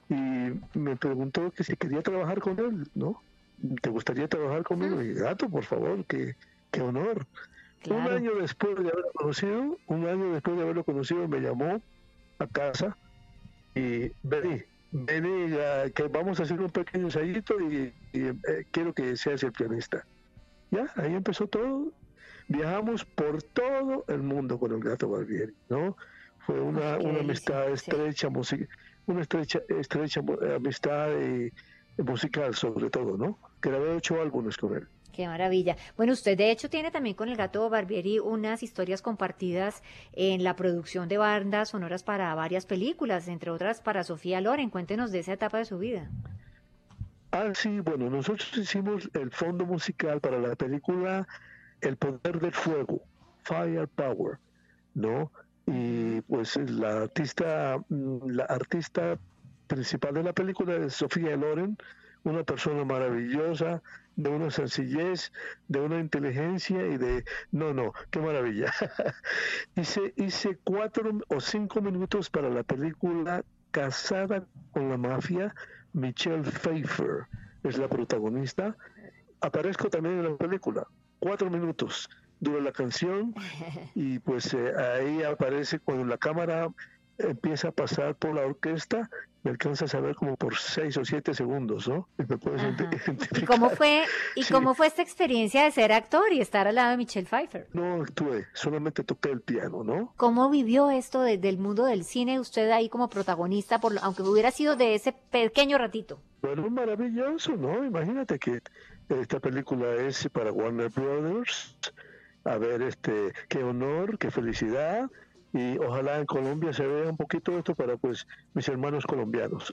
y me preguntó que si quería trabajar con él, ¿no? ¿Te gustaría trabajar conmigo? Y gato, por favor, qué, qué honor. Claro. Un año después de haberlo conocido, un año después de haberlo conocido, me llamó a casa y vení, vení, a- que vamos a hacer un pequeño ensayito y, y, eh, quiero que seas el pianista. Ya, ahí empezó todo. Viajamos por todo el mundo con el Gato Barbieri, ¿no? Fue una, Ay, qué una delicia, amistad sí. estrecha, musi- una estrecha, estrecha mu- amistad y, y musical sobre todo, ¿no? Grabé ocho álbumes con él. Qué maravilla. Bueno, usted de hecho tiene también con el Gato Barbieri unas historias compartidas en la producción de bandas sonoras para varias películas, entre otras para Sofía Loren. Cuéntenos de esa etapa de su vida. Ah, sí, bueno, nosotros hicimos el fondo musical para la película El Poder del Fuego, Firepower, ¿no? Y pues la artista, mm, la artista principal de la película es Sofía Loren, una persona maravillosa, de una sencillez, de una inteligencia y de... No, no, qué maravilla. hice, hice cuatro o cinco minutos para la película Casada con la Mafia. Michelle Pfeiffer es la protagonista. Aparezco también en la película. Cuatro minutos dura la canción y pues eh, ahí aparece cuando la cámara empieza a pasar por la orquesta, me alcanzas a ver como por seis o siete segundos, ¿no? Y me puedes Ajá. identificar. ¿Y cómo fue, y Sí. cómo fue esta experiencia de ser actor y estar al lado de Michelle Pfeiffer? No actué, solamente toqué el piano, ¿no? ¿Cómo vivió esto de- del mundo del cine usted ahí como protagonista, por, lo- aunque hubiera sido de ese pequeño ratito? Bueno, maravilloso, ¿no? Imagínate que esta película es para Warner Brothers. A ver, este, qué honor, qué felicidad. Y ojalá en Colombia se vea un poquito esto para, pues, mis hermanos colombianos.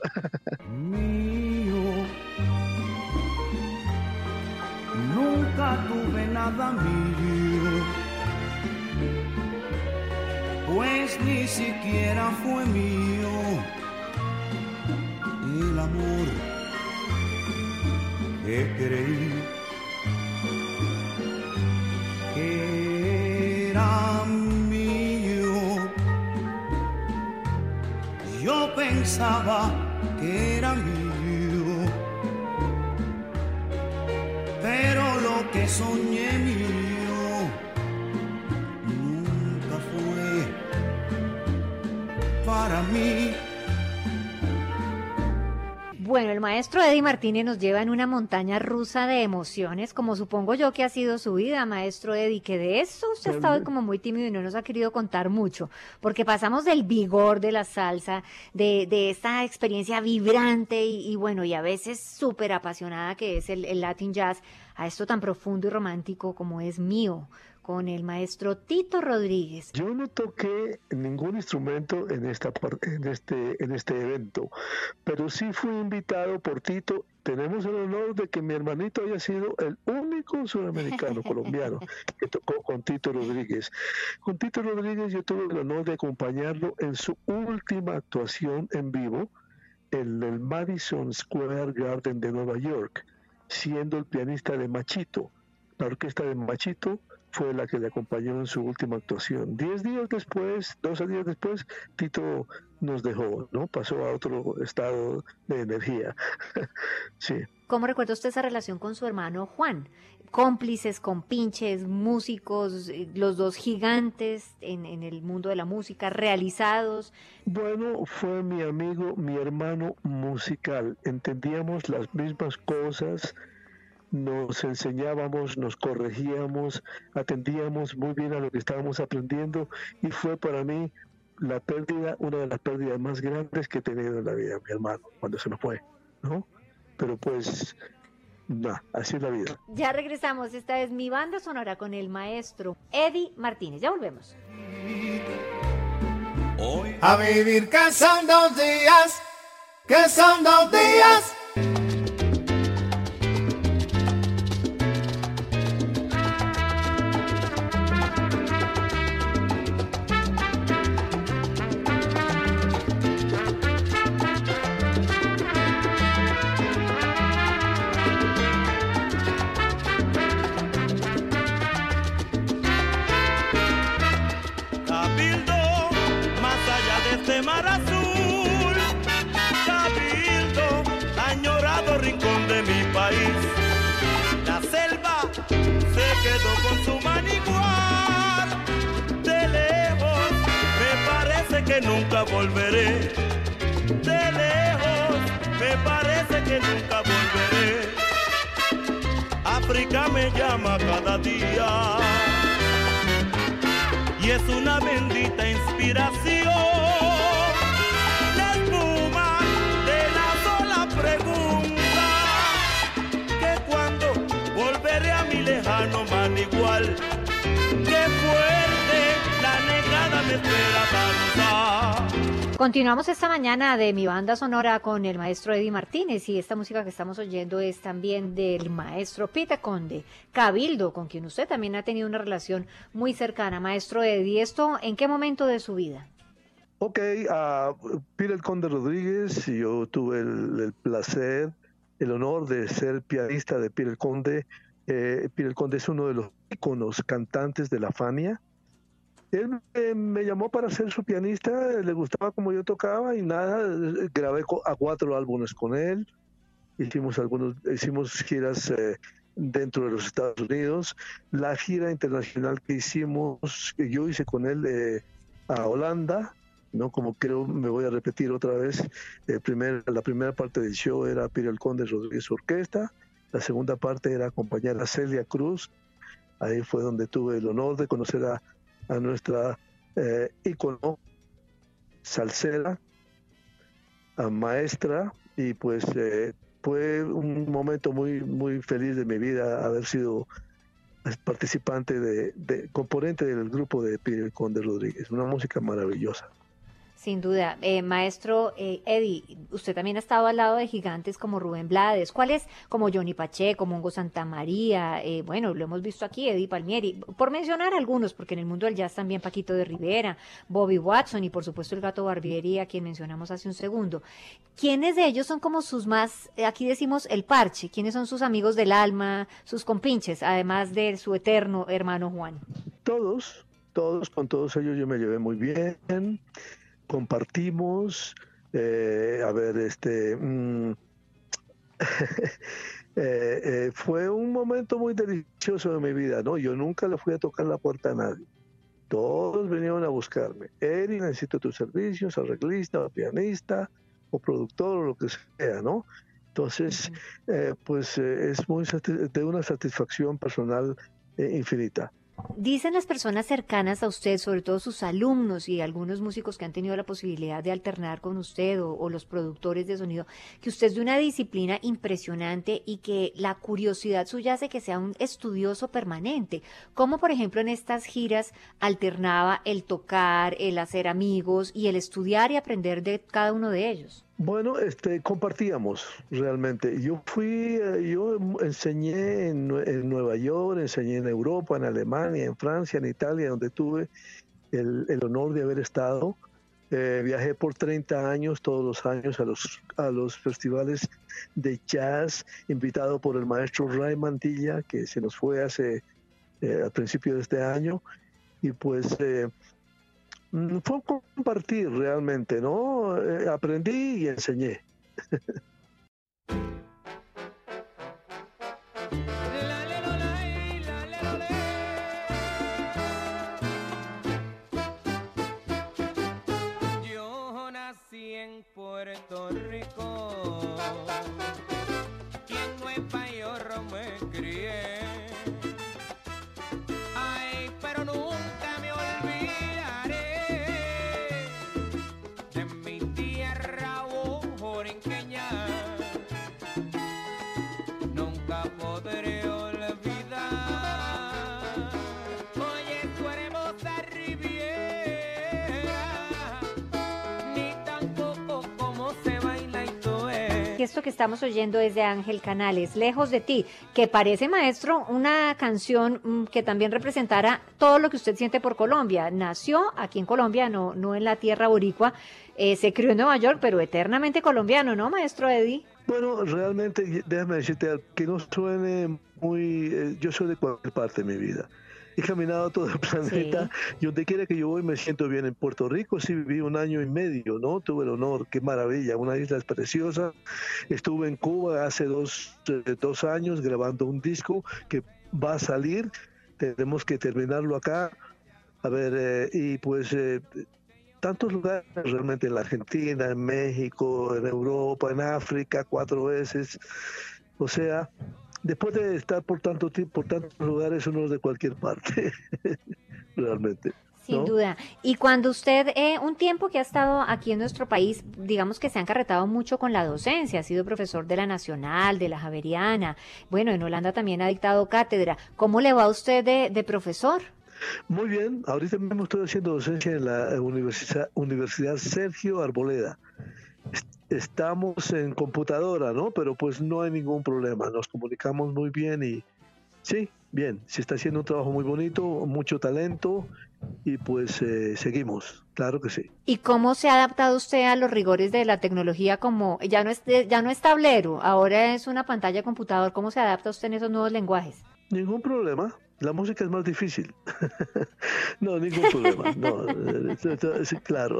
Mío, nunca tuve nada mío, pues ni siquiera fue mío el amor que creí que era mío. Yo pensaba que era mío, pero lo que soñé mío nunca fue para mí. Bueno, el maestro Eddie Martínez nos lleva en una montaña rusa de emociones, como supongo yo que ha sido su vida, maestro Eddie, que de eso usted ha estado como muy tímido y no nos ha querido contar mucho, porque pasamos del vigor de la salsa, de, de esta experiencia vibrante y, y bueno, y a veces súper apasionada que es el, el Latin Jazz, a esto tan profundo y romántico como es Mío, con el maestro Tito Rodríguez. Yo no toqué ningún instrumento en esta par- en este en este evento, pero sí fui invitado por Tito. Tenemos el honor de que mi hermanito haya sido el único sudamericano colombiano que tocó con Tito Rodríguez. Con Tito Rodríguez yo tuve el honor de acompañarlo en su última actuación en vivo en el Madison Square Garden de Nueva York, siendo el pianista de Machito. La orquesta de Machito fue la que le acompañó en su última actuación. Diez días después, doce días después, Tito nos dejó, ¿no? Pasó a otro estado de energía. Sí. ¿Cómo recuerda usted esa relación con su hermano Juan? Cómplices, compinches, músicos, eh, los dos gigantes en, en el mundo de la música, realizados. Bueno, fue mi amigo, mi hermano musical. Entendíamos las mismas cosas, nos enseñábamos, nos corregíamos, atendíamos muy bien a lo que estábamos aprendiendo y fue para mí la pérdida, una de las pérdidas más grandes que he tenido en la vida, mi hermano, cuando se nos fue, ¿no? Pero pues, nada, así es la vida. Ya regresamos, esta es Mi Banda Sonora con el maestro Eddie Martínez. Ya volvemos. Hoy A vivir que son dos días, que son dos días. Cabildo, más allá de este mar azul, Cabildo. que nunca volveré. De lejos me parece que nunca volveré. África me llama cada día y es una bendita inspiración. La espuma de la sola pregunta, que cuando volveré a mi lejano Manigual, qué fuerte la negada me espera para gozar. Continuamos esta mañana de Mi Banda Sonora con el maestro Eddie Martínez, y esta música que estamos oyendo es también del maestro Peter Conde, Cabildo, con quien usted también ha tenido una relación muy cercana. Maestro Eddie, ¿esto en qué momento de su vida? Ok, uh, Peter Conde Rodríguez, yo tuve el, el placer, el honor de ser pianista de Peter Conde. Eh, Peter Conde es uno de los íconos cantantes de la Fania. Él eh, me llamó para ser su pianista, le gustaba como yo tocaba y nada, grabé a cuatro álbumes con él, hicimos algunos, hicimos giras eh, dentro de los Estados Unidos. La gira internacional que hicimos, que yo hice con él eh, a Holanda, ¿no? Como creo me voy a repetir otra vez, eh, primer, la primera parte del show era Peter Conde Rodríguez Orquesta, la segunda parte era acompañar a Celia Cruz. Ahí fue donde tuve el honor de conocer a a nuestra eh, ícono salsera, a maestra, y pues eh, fue un momento muy muy feliz de mi vida haber sido participante de, de componente del grupo de Peter Conde Rodríguez. Una música maravillosa. Sin duda. Eh, maestro eh, Eddie, usted también ha estado al lado de gigantes como Rubén Blades, ¿cuáles? Como Johnny Pacheco, Mongo Santamaría, eh, bueno, lo hemos visto aquí, Eddie Palmieri, por mencionar algunos, porque en el mundo del jazz también Paquito de Rivera, Bobby Watson y por supuesto el Gato Barbieri, a quien mencionamos hace un segundo. ¿Quiénes de ellos son como sus más, aquí decimos el parche, quiénes son sus amigos del alma, sus compinches, además de su eterno hermano Juan? Todos, todos, con todos ellos yo me llevé muy bien. Compartimos, eh, a ver, este, mm, eh, eh, fue un momento muy delicioso de mi vida, ¿no? Yo nunca le fui a tocar la puerta a nadie. Todos vinieron a buscarme. Eri, necesito tus servicios, arreglista, o pianista, o productor, o lo que sea, ¿no? Entonces, eh, pues eh, es muy de una satisfacción personal eh, infinita. Dicen las personas cercanas a usted, sobre todo sus alumnos y algunos músicos que han tenido la posibilidad de alternar con usted o, o los productores de sonido, que usted es de una disciplina impresionante y que la curiosidad suya hace que sea un estudioso permanente. ¿Cómo, por ejemplo, en estas giras alternaba el tocar, el hacer amigos y el estudiar y aprender de cada uno de ellos? Bueno, este, compartíamos realmente. Yo fui, yo enseñé en, en Nueva York, enseñé en Europa, en Alemania, en Francia, en Italia, donde tuve el, el honor de haber estado. Eh, viajé por treinta años, todos los años, a los, a los festivales de jazz, invitado por el maestro Ray Mantilla, que se nos fue hace, eh, al principio de este año, y pues... Eh, fue compartir realmente, ¿no? Eh, aprendí y enseñé. Yo nací en Puerto Rico y en Nueva York me crié. Ay, pero nunca me olvidaré de mi tierra borinqueña. Nunca podré olvidar. Oye, tu hermosa riviera, ni tampoco cómo se baila y todo es. Y esto que estamos oyendo es de Ángel Canales, Lejos de ti, que parece, maestro, una canción mm, que también representara todo lo que usted siente por Colombia. Nació aquí en Colombia, no, no en la tierra boricua, eh, se crió en Nueva York, pero eternamente colombiano, ¿no, maestro Eddie? Bueno, realmente, déjame decirte, que no suene muy... Eh, yo soy de cualquier parte de mi vida. He caminado todo el planeta, sí. Y donde quiera que yo voy me siento bien. En Puerto Rico sí viví un año y medio, ¿no? Tuve el honor, qué maravilla, una isla preciosa. Estuve en Cuba hace dos, eh, dos años grabando un disco que va a salir, tenemos que terminarlo acá. A ver, eh, y pues... Eh, tantos lugares, realmente en la Argentina, en México, en Europa, en África, cuatro veces. O sea, después de estar por tanto tiempo, por tantos lugares, uno es de cualquier parte, realmente. Sin ¿no? duda. Y cuando usted, eh, un tiempo que ha estado aquí en nuestro país, digamos que se ha encarretado mucho con la docencia, ha sido profesor de la Nacional, de la Javeriana, bueno, en Holanda también ha dictado cátedra. ¿Cómo le va a usted de, de profesor? Muy bien, ahorita mismo estoy haciendo docencia en la Universidad, Universidad Sergio Arboleda. Estamos en computadora, ¿no? Pero pues no hay ningún problema, nos comunicamos muy bien y sí, bien, se está haciendo un trabajo muy bonito, mucho talento y pues eh, seguimos, claro que sí. ¿Y cómo se ha adaptado usted a los rigores de la tecnología? Como ya no es, ya no es tablero, ahora es una pantalla de computador. ¿Cómo se adapta usted en esos nuevos lenguajes? Ningún problema. La música es más difícil. No, ningún problema. No, eh, sí, claro.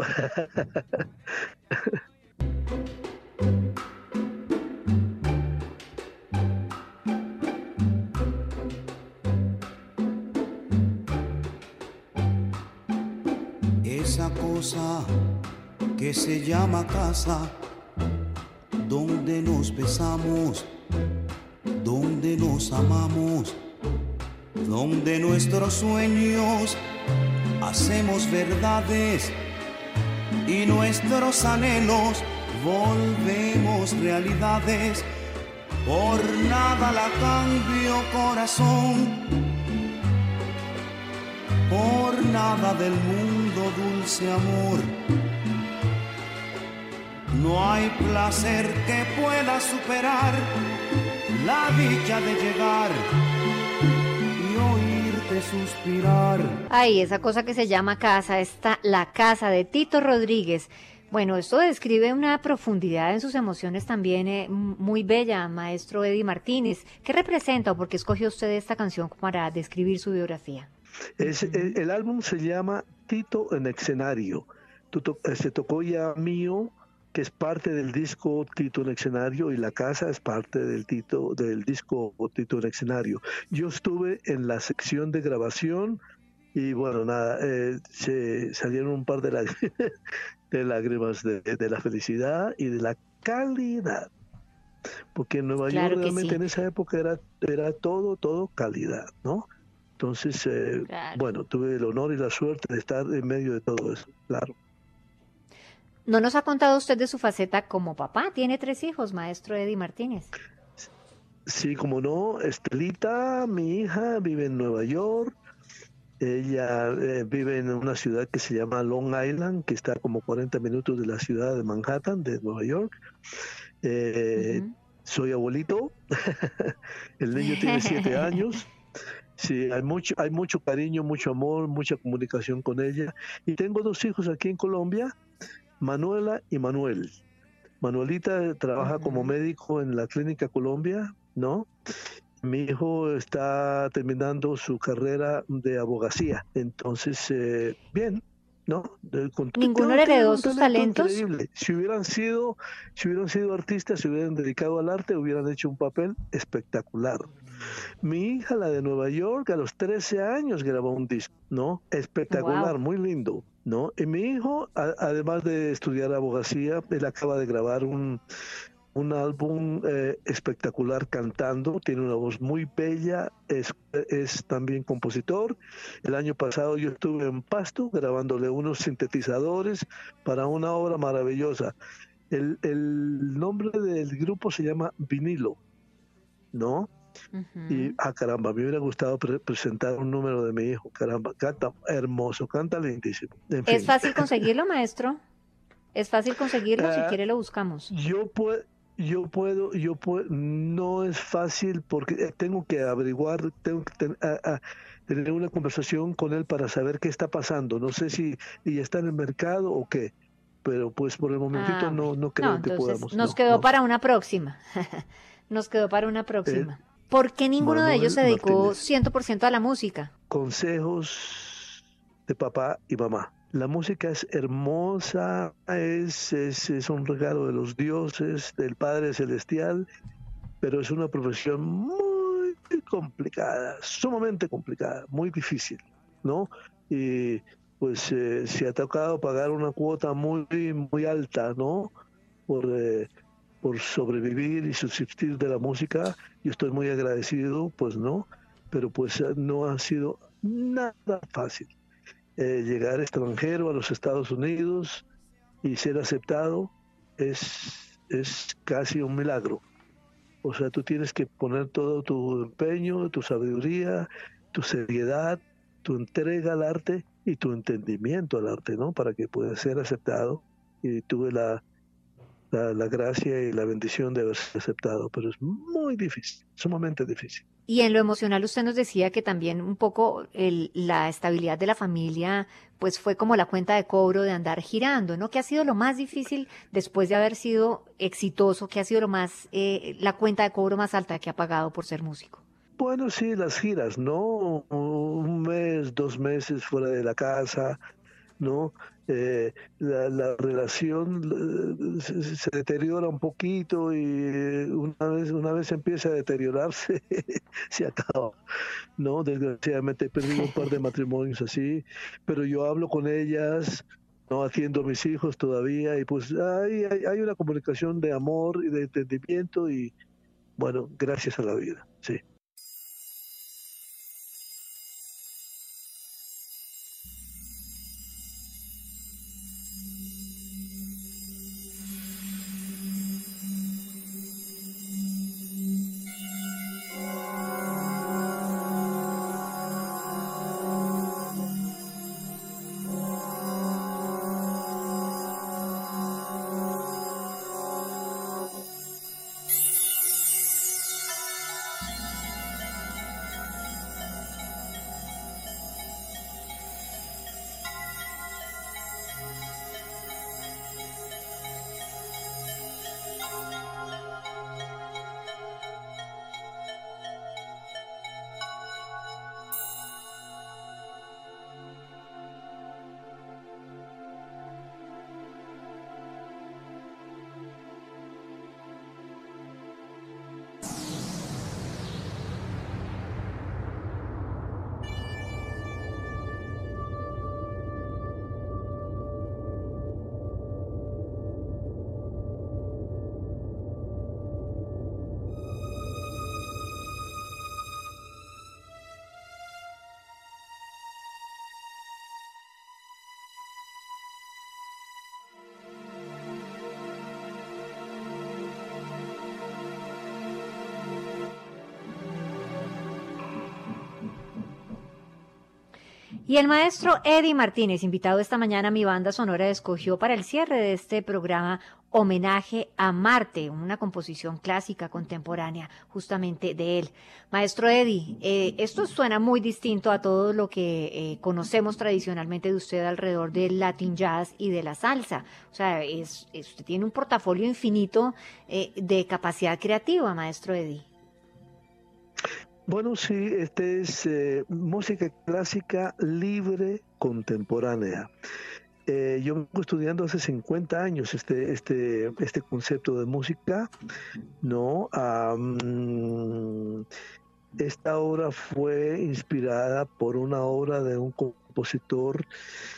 Esa cosa que se llama casa, donde nos besamos, donde nos amamos, donde nuestros sueños hacemos verdades y nuestros anhelos volvemos realidades. Por nada la cambio, corazón, por nada del mundo, dulce amor. No hay placer que pueda superar la dicha de llegar y oírte suspirar. Ay, esa cosa que se llama casa, está La Casa de Tito Rodríguez. Bueno, esto describe una profundidad en sus emociones también eh, muy bella, maestro Eddie Martínez. ¿Qué representa o por qué escogió usted esta canción para describir su biografía? Es, el, el álbum se llama Tito en Escenario. To, se tocó ya mío, que es parte del disco Tito en Escenario, y La Casa es parte del, Tito, del disco Tito en Escenario. Yo estuve en la sección de grabación y bueno, nada, eh, se salieron un par de, la, de lágrimas de, de la felicidad y de la calidad. Porque en Nueva Claro York realmente sí. en esa época era, era todo, todo calidad, ¿no? Entonces, eh, Claro. bueno, tuve el honor y la suerte de estar en medio de todo eso, claro. ¿No nos ha contado usted de su faceta como papá? Tiene tres hijos, maestro Eddie Martínez. Sí, como no, Estelita, mi hija, vive en Nueva York. Ella eh, vive en una ciudad que se llama Long Island, que está como cuarenta minutos de la ciudad de Manhattan, de Nueva York. Eh, uh-huh. Soy abuelito. El niño tiene siete años. Sí, hay mucho, hay mucho cariño, mucho amor, mucha comunicación con ella. Y tengo dos hijos aquí en Colombia, Manuela y Manuel. Manuelita trabaja uh-huh. como médico en la Clínica Colombia, ¿no? Mi hijo está terminando su carrera de abogacía. Entonces, eh, bien, ¿no? Con, ¿Ninguno le heredó sus talentos? Increíble. Si hubieran sido, si hubieran sido artistas, si hubieran dedicado al arte, hubieran hecho un papel espectacular. Mi hija, la de Nueva York, a los trece años grabó un disco, ¿no? Espectacular, wow. Muy lindo, ¿no? Y mi hijo, a, además de estudiar abogacía, él acaba de grabar un, un álbum eh, espectacular cantando, tiene una voz muy bella, es, es también compositor. El año pasado yo estuve en Pasto grabándole unos sintetizadores para una obra maravillosa. El, el nombre del grupo se llama Vinilo, ¿no? Uh-huh. Y, ah, caramba, me hubiera gustado pre- presentar un número de mi hijo, caramba, canta hermoso, canta lindísimo. En ¿Es fin. fácil conseguirlo, maestro? ¿Es fácil conseguirlo? Uh, si quiere lo buscamos. Yo puedo, yo puedo, yo puedo, no es fácil porque tengo que averiguar, tengo que ten, a, a, tener una conversación con él para saber qué está pasando. No sé si y está en el mercado o qué, pero pues por el momentito ah, no, no creo no, que podamos. Nos no, quedó no. para una próxima. Nos quedó para una próxima. Eh, ¿Por qué ninguno Manuel de ellos se dedicó Martínez. cien por ciento a la música? Consejos de papá y mamá. La música es hermosa, es, es, es un regalo de los dioses, del Padre Celestial, pero es una profesión muy complicada, sumamente complicada, muy difícil, ¿no? Y pues eh, se ha tocado pagar una cuota muy, muy alta, ¿no? Por, eh, por sobrevivir y subsistir de la música. Yo estoy muy agradecido, pues no, pero pues eh, no ha sido nada fácil. Eh, llegar extranjero a los Estados Unidos y ser aceptado es, es casi un milagro. O sea, tú tienes que poner todo tu empeño, tu sabiduría, tu seriedad, tu entrega al arte y tu entendimiento al arte, ¿no? Para que puedas ser aceptado. Y tuve la, la, la gracia y la bendición de haber sido aceptado, pero es muy difícil, sumamente difícil. Y en lo emocional usted nos decía que también un poco el, la estabilidad de la familia pues fue como la cuenta de cobro de andar girando, ¿no? ¿Qué ha sido lo más difícil después de haber sido exitoso? ¿Qué ha sido lo más, eh, la cuenta de cobro más alta que ha pagado por ser músico? Bueno, sí, las giras, ¿no? Un mes, dos meses fuera de la casa, ¿no? Eh, la, la relación eh, se, se deteriora un poquito y eh, una vez, una vez empieza a deteriorarse, se acaba, ¿no? Desgraciadamente he perdido un par de matrimonios así, pero yo hablo con ellas, ¿no? Atiendo a mis hijos todavía y pues hay, hay, hay una comunicación de amor y de entendimiento y bueno, gracias a la vida, sí. Y el maestro Eddie Martínez, invitado esta mañana a mi banda sonora, escogió para el cierre de este programa Homenaje a Marte, una composición clásica contemporánea justamente de él. Maestro Eddie, eh, esto suena muy distinto a todo lo que eh, conocemos tradicionalmente de usted alrededor del Latin Jazz y de la salsa. O sea, es, es- usted tiene un portafolio infinito eh, de capacidad creativa, maestro Eddie. Bueno, sí, este es eh, música clásica libre contemporánea. Eh, yo vengo estudiando hace cincuenta años este, este, este concepto de música, ¿no? Am, esta obra fue inspirada por una obra de un compositor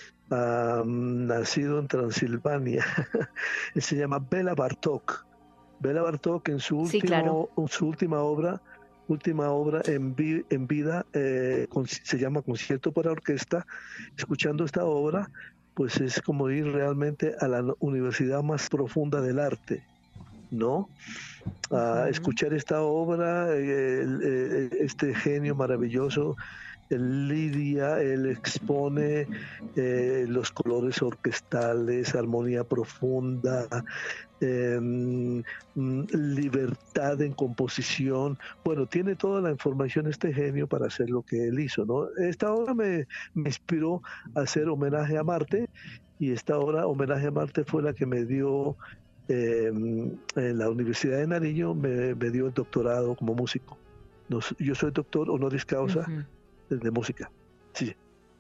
am, nacido en Transilvania. Él se llama Bela Bartók. Bela Bartók en su Sí, claro. último, en su última obra, última obra en, vi- en vida, eh, con- se llama Concierto para Orquesta. Escuchando esta obra, pues es como ir realmente a la universidad más profunda del arte, ¿no? A Ujú. escuchar esta obra, eh, el- eh, este genio maravilloso, él lidia, él expone eh, los colores orquestales, armonía profunda, eh, mm, libertad en composición. Bueno, tiene toda la información este genio para hacer lo que él hizo, ¿no? Esta obra me, me inspiró a hacer homenaje a Marte y esta obra, homenaje a Marte, fue la que me dio eh, en la Universidad de Nariño, me, me dio el doctorado como músico. Nos- yo soy doctor honoris causa Ujú, de música. Sí.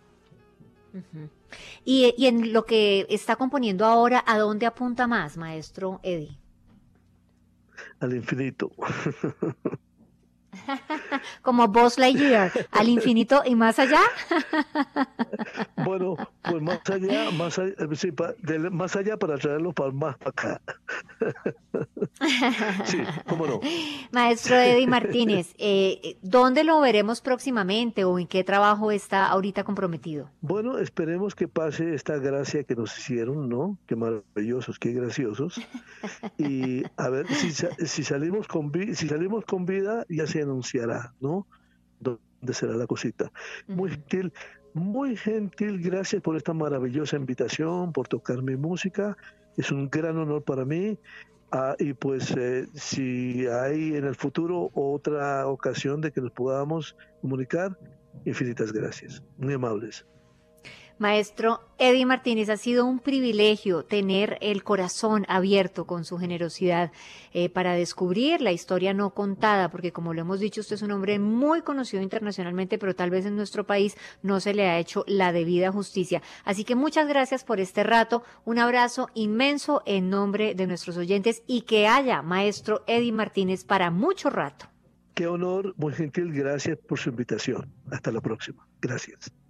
ujú. Y, y en lo que está componiendo ahora, ¿a dónde apunta más, maestro Eddie? Al infinito. como Buzz Lightyear, al infinito y más allá. Bueno, pues más allá, más allá, sí, pa- del- más allá para traerlo para más para acá. Sí, cómo no. Maestro Eddie Martínez, eh, ¿dónde lo veremos próximamente o en qué trabajo está ahorita comprometido? Bueno, esperemos que pase esta gracia que nos hicieron, ¿no? Qué maravillosos, qué graciosos. Y a ver si, sa- si salimos con vi- si salimos con vida, ya se anunciará, ¿no? Dónde será la cosita. Muy Ujú. gentil, muy gentil, gracias por esta maravillosa invitación, por tocar mi música. Es un gran honor para mí. Ah, y pues eh, si hay en el futuro otra ocasión de que nos podamos comunicar, infinitas gracias. Muy amables. Maestro Eddie Martínez, ha sido un privilegio tener el corazón abierto con su generosidad eh, para descubrir la historia no contada, porque como lo hemos dicho, usted es un hombre muy conocido internacionalmente, pero tal vez en nuestro país no se le ha hecho la debida justicia. Así que muchas gracias por este rato, un abrazo inmenso en nombre de nuestros oyentes y que haya, maestro Eddie Martínez, para mucho rato. Qué honor, muy gentil, gracias por su invitación. Hasta la próxima. Gracias.